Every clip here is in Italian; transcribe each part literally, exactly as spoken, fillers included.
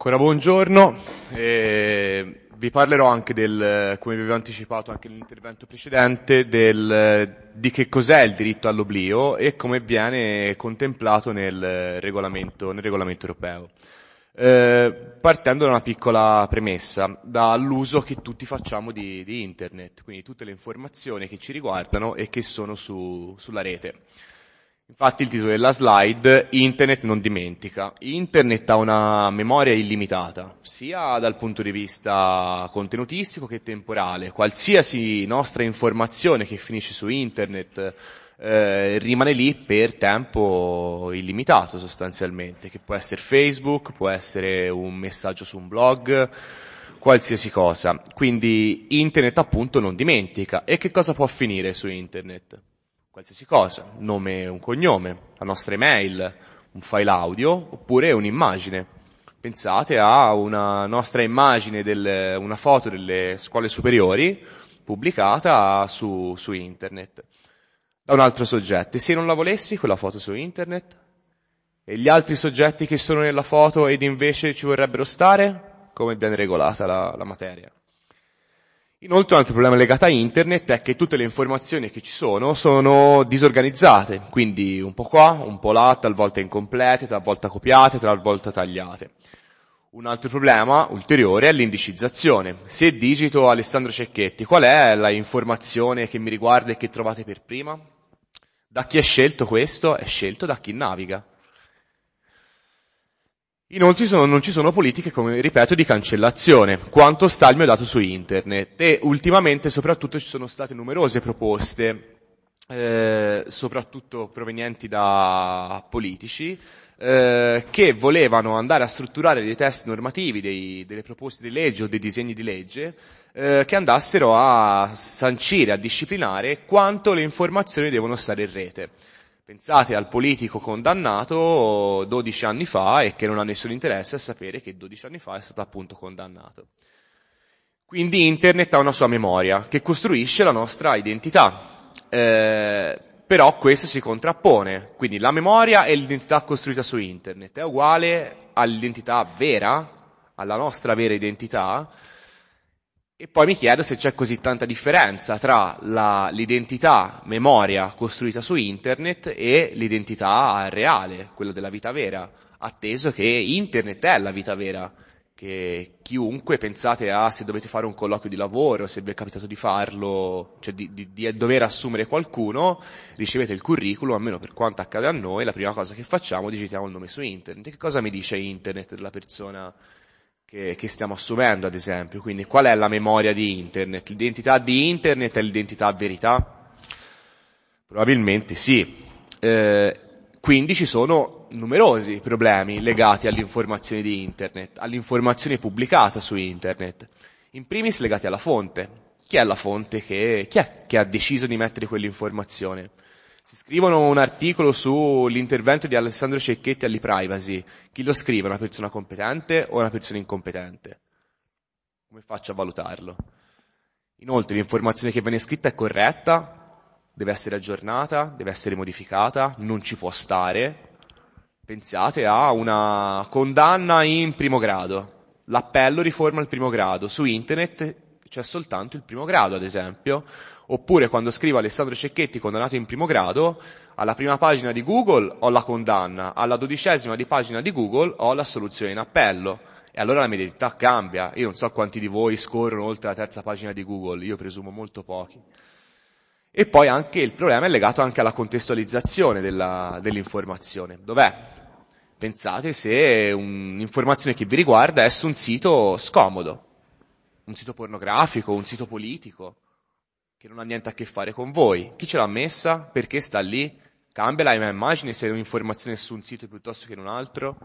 Ancora buongiorno, eh, vi parlerò anche del, come vi avevo anticipato anche nell'intervento precedente, del, di che cos'è il diritto all'oblio e come viene contemplato nel regolamento, nel regolamento europeo. Eh, partendo da una piccola premessa, dall'uso che tutti facciamo di, di Internet, quindi tutte le informazioni che ci riguardano e che sono su, sulla rete. Infatti il titolo della slide, Internet non dimentica. Internet ha una memoria illimitata, sia dal punto di vista contenutistico che temporale. Qualsiasi nostra informazione che finisce su Internet eh, rimane lì per tempo illimitato sostanzialmente, che può essere Facebook, può essere un messaggio su un blog, qualsiasi cosa. Quindi Internet appunto non dimentica. E che cosa può finire su Internet? Qualsiasi cosa, nome e un cognome, la nostra email, un file audio oppure un'immagine. Pensate a una nostra immagine, del, una foto delle scuole superiori pubblicata su, su internet da un altro soggetto. E se non la volessi quella foto su internet? E gli altri soggetti che sono nella foto ed invece ci vorrebbero stare? Come viene regolata la, la materia? Inoltre un altro problema legato a Internet è che tutte le informazioni che ci sono sono disorganizzate, quindi un po' qua, un po' là, talvolta incomplete, talvolta copiate, talvolta tagliate. Un altro problema ulteriore è l'indicizzazione. Se digito Alessandro Cecchetti, qual è la informazione che mi riguarda e che trovate per prima? Da chi è scelto questo? È scelto da chi naviga. Inoltre sono, non ci sono politiche, come ripeto, di cancellazione. Quanto sta il mio dato su internet? E ultimamente soprattutto ci sono state numerose proposte, eh, soprattutto provenienti da politici, eh, che volevano andare a strutturare dei testi normativi, dei, delle proposte di legge o dei disegni di legge, eh, che andassero a sancire, a disciplinare quanto le informazioni devono stare in rete. Pensate al politico condannato dodici anni fa e che non ha nessun interesse a sapere che dodici anni fa è stato appunto condannato. Quindi Internet ha una sua memoria che costruisce la nostra identità, eh, però questo si contrappone, quindi la memoria e l'identità costruita su Internet è uguale all'identità vera, alla nostra vera identità. E poi mi chiedo se c'è così tanta differenza tra la, l'identità memoria costruita su internet e l'identità reale, quella della vita vera, atteso che internet è la vita vera, che chiunque, pensate a se dovete fare un colloquio di lavoro, se vi è capitato di farlo, cioè di, di, di dover assumere qualcuno, ricevete il curriculum, almeno per quanto accade a noi, la prima cosa che facciamo digitiamo il nome su internet. E che cosa mi dice internet della persona Che, che stiamo assumendo, ad esempio? Quindi qual è la memoria di internet? L'identità di internet è l'identità verità? Probabilmente sì. Eh, quindi ci sono numerosi problemi legati all'informazione di internet, all'informazione pubblicata su internet. In primis legati alla fonte. Chi è la fonte che, chi è che ha deciso di mettere quell'informazione? Si scrivono un articolo sull'intervento di Alessandro Cecchetti all'e-privacy. Chi lo scrive? Una persona competente o una persona incompetente? Come faccio a valutarlo? Inoltre l'informazione che viene scritta è corretta, deve essere aggiornata, deve essere modificata, non ci può stare. Pensate a una condanna in primo grado. L'appello riforma il primo grado. Su internet c'è soltanto il primo grado, ad esempio. Oppure quando scrivo Alessandro Cecchetti condannato in primo grado, alla prima pagina di Google ho la condanna, alla dodicesima di pagina di Google ho la soluzione in appello. E allora la mia identità cambia. Io non so quanti di voi scorrono oltre la terza pagina di Google, io presumo molto pochi. E poi anche il problema è legato anche alla contestualizzazione della, dell'informazione. Dov'è? Pensate se un'informazione che vi riguarda è su un sito scomodo, un sito pornografico, un sito politico, che non ha niente a che fare con voi. Chi ce l'ha messa? Perché sta lì? Cambia la mia immagine se è un'informazione su un sito piuttosto che in un altro?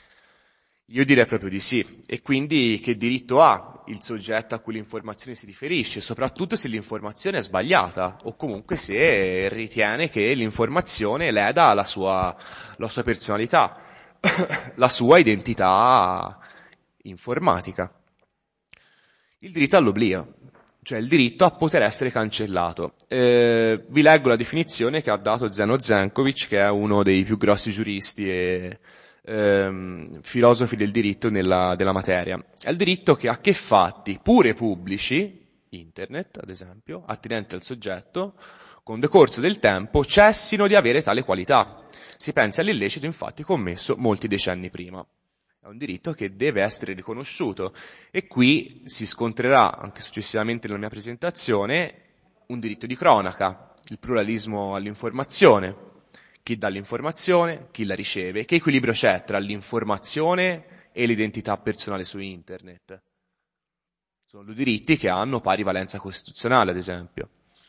Io direi proprio di sì. E quindi che diritto ha il soggetto a cui l'informazione si riferisce, soprattutto se l'informazione è sbagliata o comunque se ritiene che l'informazione leda la sua, la sua personalità, la sua identità informatica. Il diritto all'oblio, cioè il diritto a poter essere cancellato. Eh, vi leggo la definizione che ha dato Zeno Zenkovic, che è uno dei più grossi giuristi e ehm, filosofi del diritto nella, della materia. È il diritto che ha che fatti, pure pubblici, internet ad esempio, attinenti al soggetto, con decorso del tempo cessino di avere tale qualità. Si pensa all'illecito infatti commesso molti decenni prima. È un diritto che deve essere riconosciuto e qui si scontrerà anche successivamente nella mia presentazione un diritto di cronaca, il pluralismo all'informazione, chi dà l'informazione, chi la riceve, che equilibrio c'è tra l'informazione e l'identità personale su internet. Sono due diritti che hanno pari valenza costituzionale, ad esempio.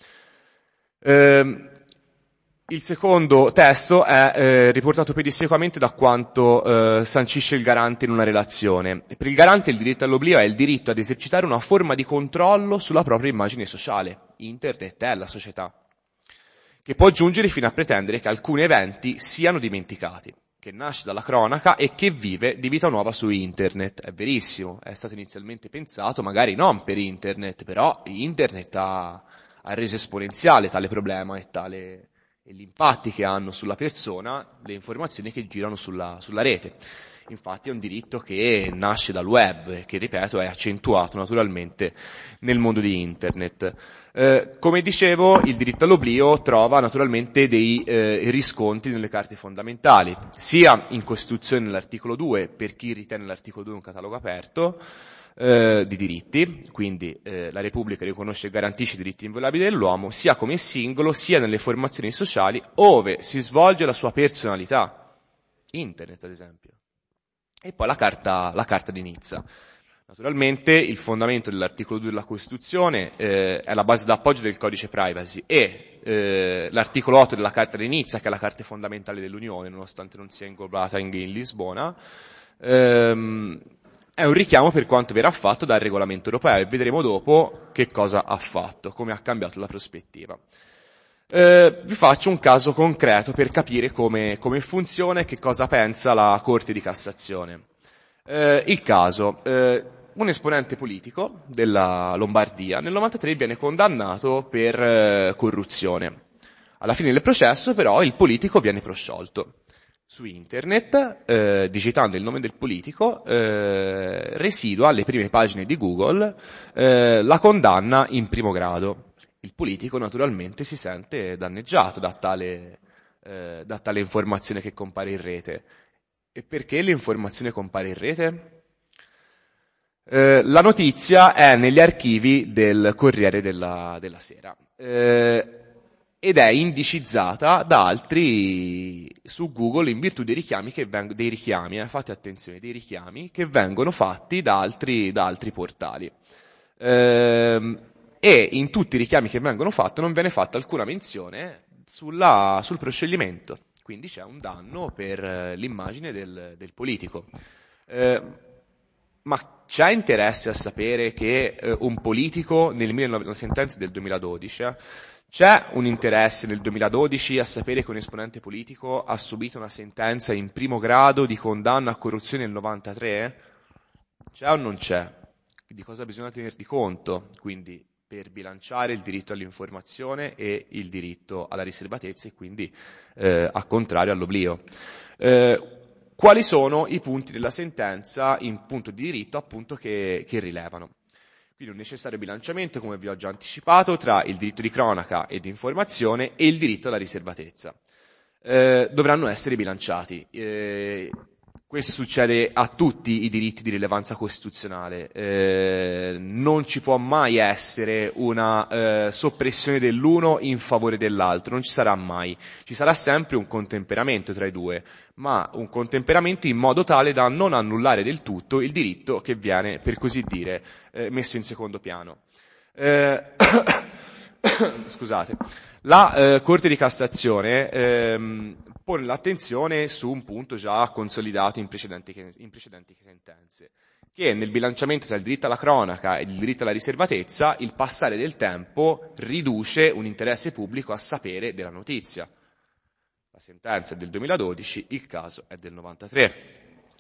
Ehm, Il secondo testo è eh, riportato pedissequamente da quanto eh, sancisce il garante in una relazione. Per il garante il diritto all'oblio è il diritto ad esercitare una forma di controllo sulla propria immagine sociale. Internet è la società, che può giungere fino a pretendere che alcuni eventi siano dimenticati, che nasce dalla cronaca e che vive di vita nuova su internet. È verissimo, è stato inizialmente pensato magari non per internet, però internet ha, ha reso esponenziale tale problema e tale... e gli impatti che hanno sulla persona le informazioni che girano sulla, sulla rete. Infatti è un diritto che nasce dal web e che, ripeto, è accentuato naturalmente nel mondo di internet. Eh, come dicevo, il diritto all'oblio trova naturalmente dei eh, riscontri nelle carte fondamentali, sia in Costituzione nell'articolo due, per chi ritiene l'articolo due un catalogo aperto, Eh, di diritti, quindi eh, la Repubblica riconosce e garantisce i diritti inviolabili dell'uomo, sia come singolo, sia nelle formazioni sociali, ove si svolge la sua personalità. Internet, ad esempio. E poi la Carta, la Carta di Nizza. Naturalmente il fondamento dell'articolo due della Costituzione eh, è la base d'appoggio del codice privacy e eh, l'articolo otto della Carta di Nizza, che è la Carta fondamentale dell'Unione, nonostante non sia inglobata in, in Lisbona, ehm, è un richiamo per quanto verrà fatto dal regolamento europeo e vedremo dopo che cosa ha fatto, come ha cambiato la prospettiva. Eh, vi faccio un caso concreto per capire come, come funziona e che cosa pensa la Corte di Cassazione. Eh, il caso, eh, un esponente politico della Lombardia nel novantatré viene condannato per eh, corruzione. Alla fine del processo però il politico viene prosciolto. Su internet, eh, digitando il nome del politico, eh, residua alle prime pagine di Google eh, la condanna in primo grado. Il politico naturalmente si sente danneggiato da tale, eh, da tale informazione che compare in rete. E perché l'informazione compare in rete? Eh, la notizia è negli archivi del Corriere della, della Sera. Eh, ed è indicizzata da altri su Google in virtù dei richiami che vengono, dei richiami, eh, fate attenzione, dei richiami che vengono fatti da altri, da altri portali. Ehm, e in tutti i richiami che vengono fatti non viene fatta alcuna menzione sulla, sul proscioglimento, quindi c'è un danno per eh, l'immagine del, del politico. Eh, ma c'è interesse a sapere che eh, un politico, nel, nella sentenza del duemiladodici, eh, c'è un interesse nel duemiladodici a sapere che un esponente politico ha subito una sentenza in primo grado di condanna a corruzione nel novantatré? C'è o non c'è? Di cosa bisogna tener di conto? Quindi per bilanciare il diritto all'informazione e il diritto alla riservatezza e quindi eh, a contrario all'oblio. Eh, quali sono i punti della sentenza in punto di diritto appunto che, che rilevano? Quindi un necessario bilanciamento, come vi ho già anticipato, tra il diritto di cronaca e di informazione e il diritto alla riservatezza. Eh, dovranno essere bilanciati. Eh, questo succede a tutti i diritti di rilevanza costituzionale. Eh, non ci può mai essere una eh, soppressione dell'uno in favore dell'altro, non ci sarà mai. Ci sarà sempre un contemperamento tra i due, ma un contemperamento in modo tale da non annullare del tutto il diritto che viene, per così dire, eh, messo in secondo piano. Eh, scusate. La eh, Corte di Cassazione ehm, pone l'attenzione su un punto già consolidato in precedenti, in precedenti sentenze, che nel bilanciamento tra il diritto alla cronaca e il diritto alla riservatezza il passare del tempo riduce un interesse pubblico a sapere della notizia. La sentenza è del duemiladodici, il caso è del novantatré.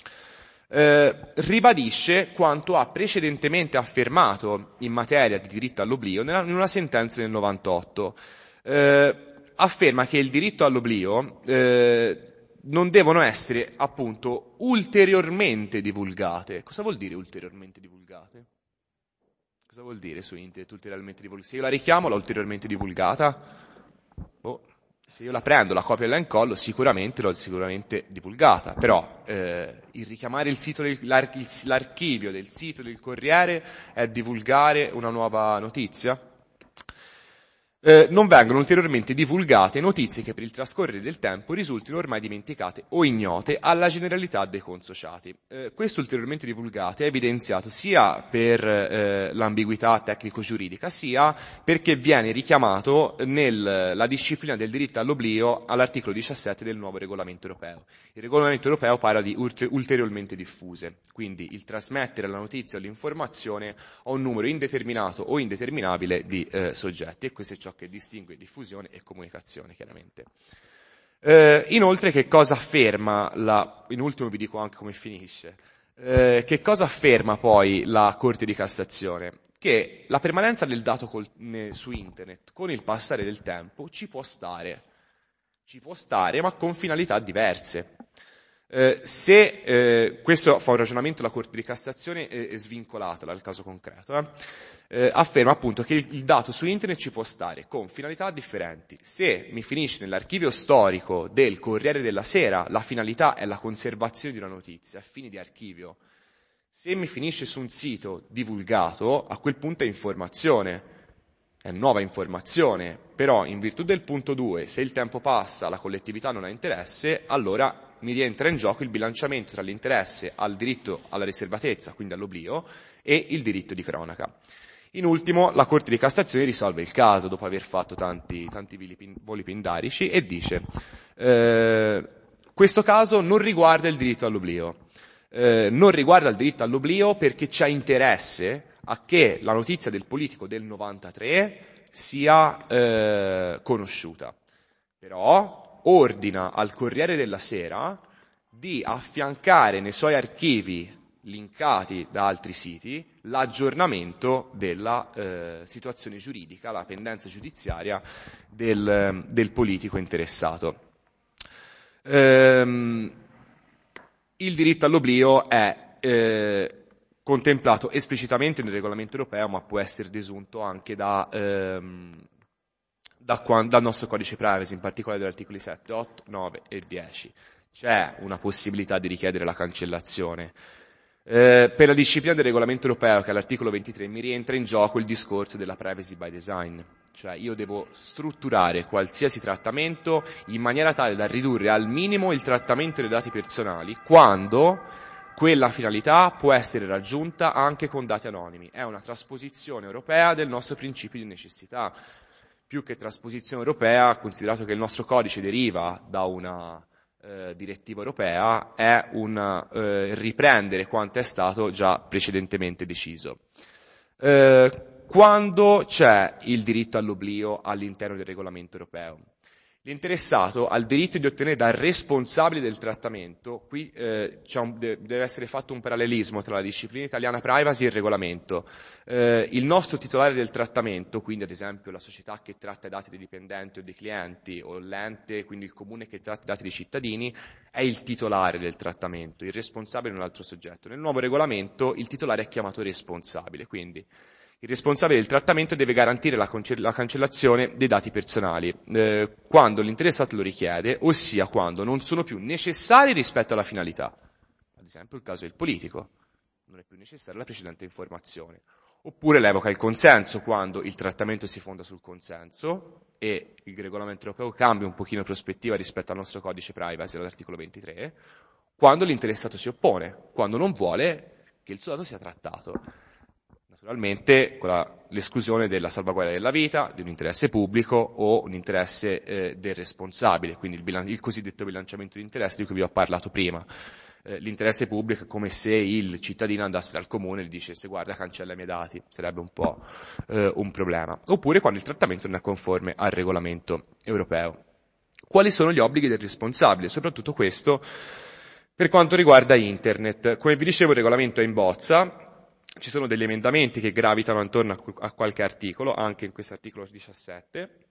Eh, ribadisce quanto ha precedentemente affermato in materia di diritto all'oblio in una sentenza del novantotto. Eh, afferma che il diritto all'oblio eh, non devono essere appunto ulteriormente divulgate. Cosa vuol dire ulteriormente divulgate? Cosa vuol dire su internet ulteriormente divulgata? Se io la richiamo, l'ho ulteriormente divulgata? Oh, se io la prendo, la copio e la incollo, sicuramente l'ho sicuramente divulgata. Però eh, il richiamare il sito del, l'ar- il- l'archivio del sito del Corriere è divulgare una nuova notizia? Eh, non vengono ulteriormente divulgate notizie che per il trascorrere del tempo risultino ormai dimenticate o ignote alla generalità dei consociati. Eh, questo ulteriormente divulgate è evidenziato sia per eh, l'ambiguità tecnico-giuridica, sia perché viene richiamato nella disciplina del diritto all'oblio all'articolo diciassette del nuovo regolamento europeo. Il regolamento europeo parla di ulteriormente diffuse, quindi il trasmettere la notizia o l'informazione a un numero indeterminato o indeterminabile di eh, soggetti, e questo è ciò che distingue diffusione e comunicazione, chiaramente. Eh, inoltre, che cosa afferma la... in ultimo vi dico anche come finisce. Eh, che cosa afferma poi la Corte di Cassazione? Che la permanenza del dato col... ne... su internet con il passare del tempo ci può stare, ci può stare, ma con finalità diverse. Eh, se eh, questo fa un ragionamento la Corte di Cassazione è, è svincolata dal caso concreto, eh, eh, afferma appunto che il, il dato su internet ci può stare con finalità differenti. Se mi finisce nell'archivio storico del Corriere della Sera, la finalità è la conservazione di una notizia a fini di archivio. Se mi finisce su un sito divulgato, a quel punto è informazione. È nuova informazione, però in virtù del punto due, se il tempo passa, la collettività non ha interesse, allora mi rientra in gioco il bilanciamento tra l'interesse al diritto alla riservatezza, quindi all'oblio, e il diritto di cronaca. In ultimo, la Corte di Cassazione risolve il caso, dopo aver fatto tanti, tanti voli pindarici, e dice eh, questo caso non riguarda il diritto all'oblio. Eh, non riguarda il diritto all'oblio perché c'è interesse a che la notizia del politico del novantatré sia eh, conosciuta. Però ordina al Corriere della Sera di affiancare nei suoi archivi linkati da altri siti l'aggiornamento della eh, situazione giuridica, la pendenza giudiziaria del, del politico interessato. Ehm, il diritto all'oblio è eh, contemplato esplicitamente nel regolamento europeo, ma può essere desunto anche da, ehm, da qua, dal nostro codice privacy, in particolare dagli articoli sette, otto, nove e dieci. C'è una possibilità di richiedere la cancellazione. Eh, per la disciplina del regolamento europeo, che è l'articolo ventitré, mi rientra in gioco il discorso della privacy by design. Cioè io devo strutturare qualsiasi trattamento in maniera tale da ridurre al minimo il trattamento dei dati personali quando quella finalità può essere raggiunta anche con dati anonimi. È una trasposizione europea del nostro principio di necessità. Più che trasposizione europea, considerato che il nostro codice deriva da una eh, direttiva europea, è un eh, riprendere quanto è stato già precedentemente deciso. Eh, quando c'è il diritto all'oblio all'interno del regolamento europeo? L'interessato ha il diritto di ottenere dal responsabile del trattamento, qui eh, c'è un, deve essere fatto un parallelismo tra la disciplina italiana privacy e il regolamento. Eh, il nostro titolare del trattamento, quindi ad esempio la società che tratta i dati dei dipendenti o dei clienti, o l'ente, quindi il comune che tratta i dati dei cittadini, è il titolare del trattamento, il responsabile è un altro soggetto. Nel nuovo regolamento il titolare è chiamato responsabile, quindi il responsabile del trattamento deve garantire la, la cancellazione dei dati personali eh, quando l'interessato lo richiede, ossia quando non sono più necessari rispetto alla finalità. Ad esempio il caso del politico, non è più necessaria la precedente informazione. Oppure l'evoca il consenso, quando il trattamento si fonda sul consenso e il regolamento europeo cambia un pochino prospettiva rispetto al nostro codice privacy, all'articolo ventitré, quando l'interessato si oppone, quando non vuole che il suo dato sia trattato. Naturalmente con la, l'esclusione della salvaguardia della vita, di un interesse pubblico o un interesse eh, del responsabile, quindi il, bilan- il cosiddetto bilanciamento di interesse di cui vi ho parlato prima. Eh, l'interesse pubblico è come se il cittadino andasse dal comune e gli dicesse guarda cancella i miei dati, sarebbe un po' eh, un problema. Oppure quando il trattamento non è conforme al regolamento europeo. Quali sono gli obblighi del responsabile? Soprattutto questo per quanto riguarda internet. Come vi dicevo il regolamento è in bozza. Ci sono degli emendamenti che gravitano attorno a qualche articolo, anche in questo articolo diciassette,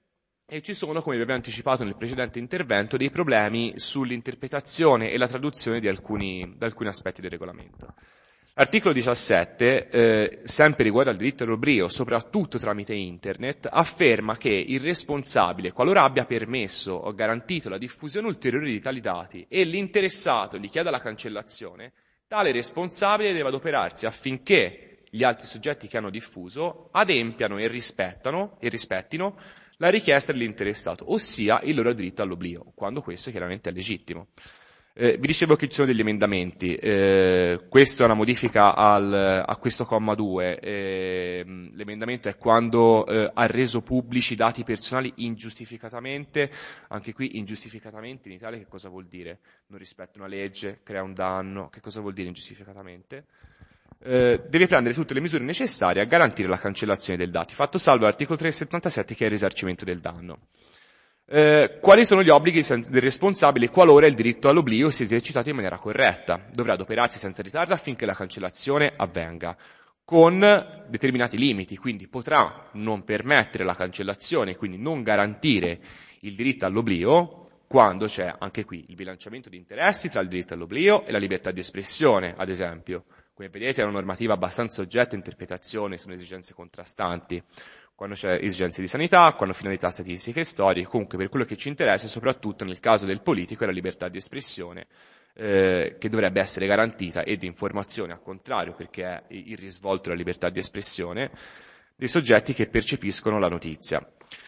E ci sono, come vi avevo anticipato nel precedente intervento, dei problemi sull'interpretazione e la traduzione di alcuni, di alcuni aspetti del regolamento. L'articolo diciassette, eh, sempre riguardo al diritto all'oblio, soprattutto tramite internet, afferma che il responsabile, qualora abbia permesso o garantito la diffusione ulteriore di tali dati e l'interessato gli chieda la cancellazione, tale responsabile deve adoperarsi affinché gli altri soggetti che hanno diffuso adempiano e rispettano e rispettino la richiesta dell'interessato, ossia il loro diritto all'oblio, quando questo chiaramente è legittimo. Eh, vi dicevo che ci sono degli emendamenti, eh, questa è una modifica al, a questo comma due, eh, l'emendamento è quando eh, ha reso pubblici dati personali ingiustificatamente, anche qui ingiustificatamente in Italia che cosa vuol dire? Non rispetta una legge, crea un danno, che cosa vuol dire ingiustificatamente? Eh, deve prendere tutte le misure necessarie a garantire la cancellazione dei dati, fatto salvo l'articolo trecentosettantasette che è il risarcimento del danno. Eh, quali sono gli obblighi del responsabile qualora il diritto all'oblio sia esercitato in maniera corretta? Dovrà adoperarsi senza ritardo affinché la cancellazione avvenga, con determinati limiti, quindi potrà non permettere la cancellazione, quindi non garantire il diritto all'oblio, quando c'è anche qui il bilanciamento di interessi tra il diritto all'oblio e la libertà di espressione, ad esempio. Come vedete è una normativa abbastanza soggetta a interpretazione, sono esigenze contrastanti. Quando c'è esigenze di sanità, quando finalità statistiche e storiche, comunque per quello che ci interessa, soprattutto nel caso del politico, è la libertà di espressione, eh, che dovrebbe essere garantita, e di informazione, al contrario, perché è il risvolto della libertà di espressione dei soggetti che percepiscono la notizia.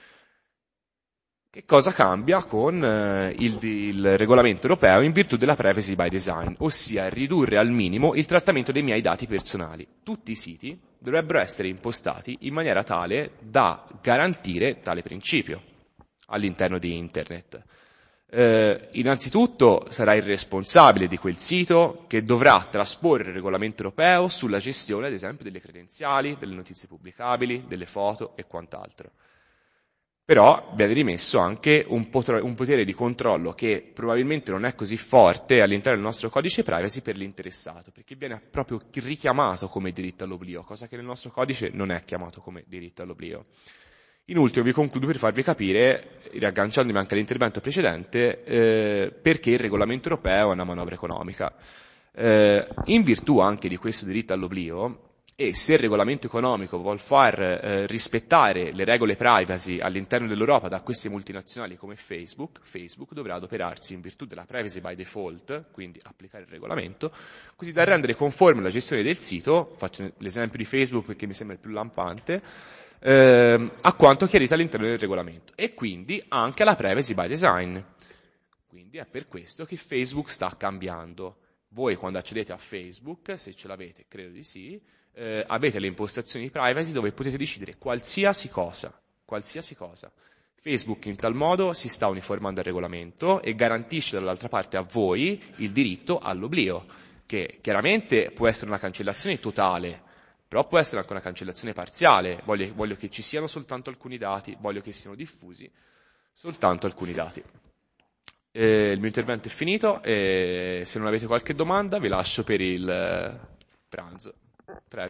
Che cosa cambia con eh, il, il regolamento europeo in virtù della privacy by design, ossia ridurre al minimo il trattamento dei miei dati personali. Tutti i siti dovrebbero essere impostati in maniera tale da garantire tale principio all'interno di Internet. Eh, innanzitutto sarà il responsabile di quel sito che dovrà trasporre il regolamento europeo sulla gestione, ad esempio, delle credenziali, delle notizie pubblicabili, delle foto e quant'altro. Però viene rimesso anche un potere di controllo che probabilmente non è così forte all'interno del nostro codice privacy per l'interessato, perché viene proprio richiamato come diritto all'oblio, cosa che nel nostro codice non è chiamato come diritto all'oblio. In ultimo vi concludo per farvi capire, riagganciandomi anche all'intervento precedente, eh, perché il regolamento europeo è una manovra economica. Eh, in virtù anche di questo diritto all'oblio, e se il regolamento economico vuol far eh, rispettare le regole privacy all'interno dell'Europa da queste multinazionali come Facebook, Facebook dovrà adoperarsi in virtù della privacy by default, quindi applicare il regolamento, così da rendere conforme la gestione del sito, faccio l'esempio di Facebook perché mi sembra il più lampante, eh, a quanto chiarito all'interno del regolamento, e quindi anche alla privacy by design. Quindi è per questo che Facebook sta cambiando. Voi quando accedete a Facebook, se ce l'avete, credo di sì, eh, avete le impostazioni di privacy dove potete decidere qualsiasi cosa, qualsiasi cosa. Facebook in tal modo si sta uniformando al regolamento e garantisce dall'altra parte a voi il diritto all'oblio, che chiaramente può essere una cancellazione totale, però può essere anche una cancellazione parziale. Voglio, voglio che ci siano soltanto alcuni dati, voglio che siano diffusi soltanto alcuni dati. Eh, il mio intervento è finito e se non avete qualche domanda vi lascio per il pranzo. Prego.